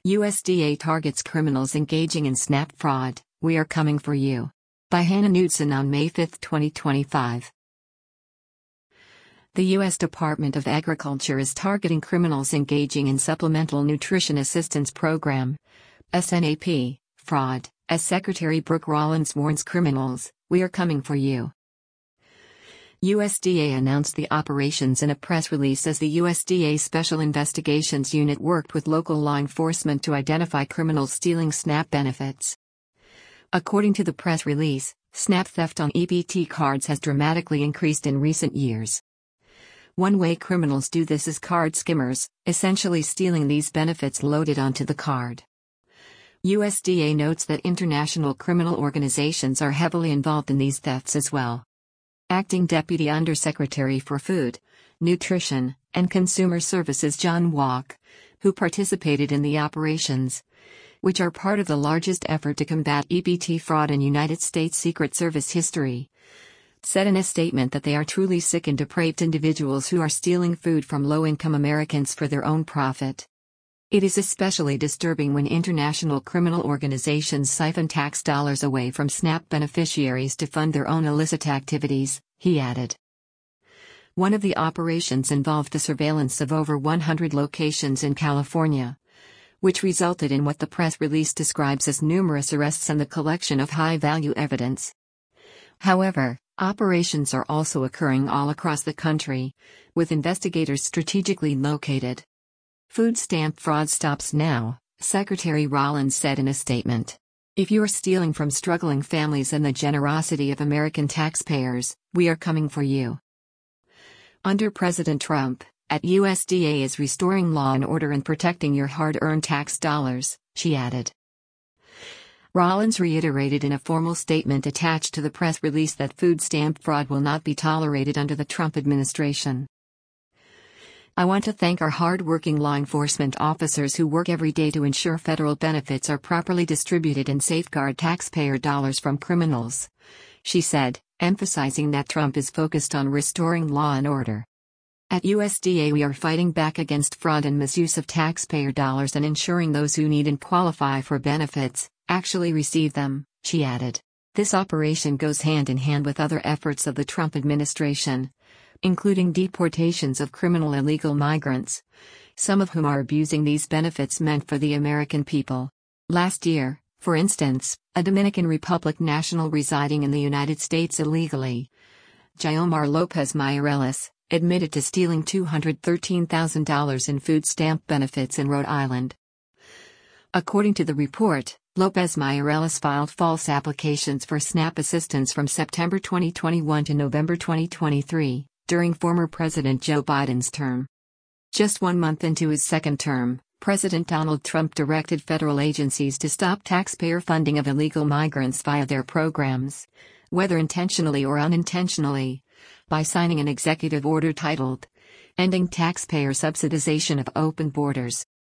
USDA targets criminals engaging in SNAP fraud. We are coming for you. By Hannah Knudsen on May 5, 2025. The U.S. Department of Agriculture is targeting criminals engaging in Supplemental Nutrition Assistance Program (SNAP) fraud, as Secretary Brooke Rollins warns criminals, "We are coming for you." USDA announced the operations in a press release as the USDA Special Investigations Unit worked with local law enforcement to identify criminals stealing SNAP benefits. According to the press release, SNAP theft on EBT cards has dramatically increased in recent years. One way criminals do this is card skimmers, essentially stealing these benefits loaded onto the card. USDA notes that international criminal organizations are heavily involved in these thefts as well. Acting Deputy Undersecretary for Food, Nutrition, and Consumer Services John Walk, who participated in the operations, which are part of the largest effort to combat EBT fraud in United States Secret Service history, said in a statement that they are truly sick and depraved individuals who are stealing food from low-income Americans for their own profit. It is especially disturbing when international criminal organizations siphon tax dollars away from SNAP beneficiaries to fund their own illicit activities, he added. One of the operations involved the surveillance of over 100 locations in California, which resulted in what the press release describes as numerous arrests and the collection of high-value evidence. However, operations are also occurring all across the country, with investigators strategically located. Food stamp fraud stops now, Secretary Rollins said in a statement. If you are stealing from struggling families and the generosity of American taxpayers, we are coming for you. Under President Trump, USDA is restoring law and order and protecting your hard-earned tax dollars, she added. Rollins reiterated in a formal statement attached to the press release that food stamp fraud will not be tolerated under the Trump administration. I want to thank our hard-working law enforcement officers who work every day to ensure federal benefits are properly distributed and safeguard taxpayer dollars from criminals, she said, emphasizing that Trump is focused on restoring law and order. At USDA we are fighting back against fraud and misuse of taxpayer dollars and ensuring those who need and qualify for benefits actually receive them, she added. This operation goes hand in hand with other efforts of the Trump administration, including deportations of criminal illegal migrants, some of whom are abusing these benefits meant for the American people. Last year, for instance, a Dominican Republic national residing in the United States illegally, Giomar Lopez Mireles, admitted to stealing $213,000 in food stamp benefits in Rhode Island. According to the report, Lopez Mireles filed false applications for SNAP assistance from September 2021 to November 2023, during former President Joe Biden's term. Just 1 month into his second term, President Donald Trump directed federal agencies to stop taxpayer funding of illegal migrants via their programs, whether intentionally or unintentionally, by signing an executive order titled, "Ending Taxpayer Subsidization of Open Borders."